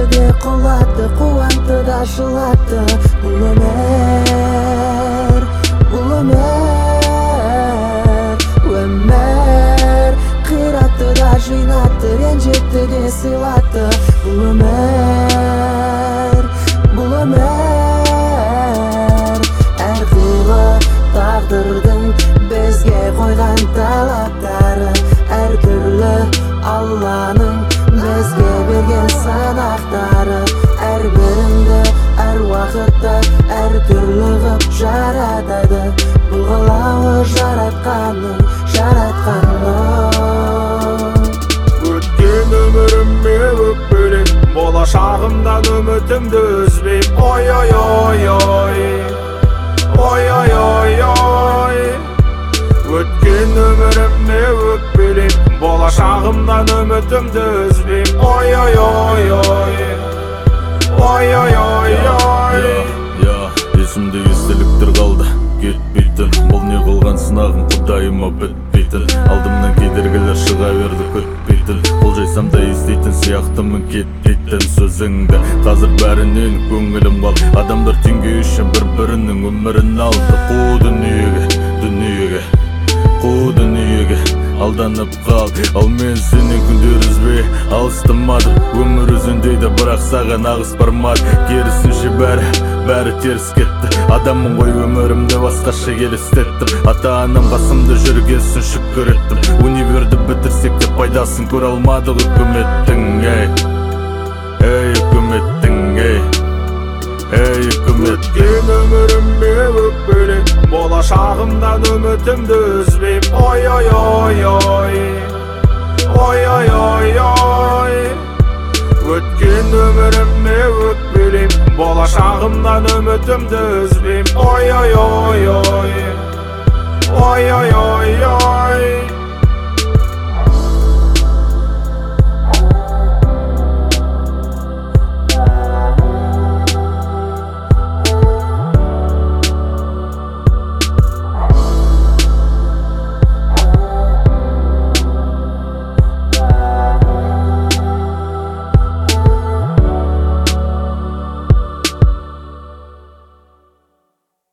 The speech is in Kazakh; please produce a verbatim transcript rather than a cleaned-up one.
де құлатты, қуантты да жылатты. Бұл өмір, бұл өмір, өмір қиратты да жинатты, ренжітті де сыйлатты. Бұл өмір, бұл өмір, әрқилы тағдырдың бізге қойған талаптары, әртүрлі Алланың бізге берген санақтары. Әрбіріңді әр уақытта әртүрлі ғып жаратады. Бұл ғалауы жаратқанның, жаратқанның. Өткен өміріме өкпелеп, болашағымдан үмітімді үзбейм. Ой ой ой ой, ой ой ой ой. Өткен өміріме өкпелеп, болашағымдан үмітімді үзбейм. Ой ой ой ой, ой ой ой ой. Я есімде естеліктер қалды кетпейтін, бұл не қылған сынағым құдайыма бітпейтін. Алдымнан кедергілер шыға берді көтпейтін, бұл жайсамда естейтін сияқтымын кетпейтін сөзіңді. Қазір бәрінен көңілім қал, адамдар теңге үшін бір-бірінің өмірін алды. Қу дүниеге, дүниеге, қу дүниеге алданып қал. Ал мен сенен күндер үзбей алыстамадым, өмір үзіндейді бірақ саған ағыс бармады. Керісінше бәрі, бәрі теріс кетті, адаммын ғой өмірімді басқаша елестеттім. Ата-анам қасымда жүргесін шүкір еттім, универді бітірсек те пайдасын көре алмадық үкіметтің. Ей, ей үкіметтің, ей, ей үкімет. Өткен өміріме өкпелеп, болашағымдан үмітімді үзбейм. Ой ой ой ой, ой ой ой ой. Өткен өміріме өкпелеп, болашағымдан үмітімді үзбейм. Ой ой ой ой, ой ой ой ой.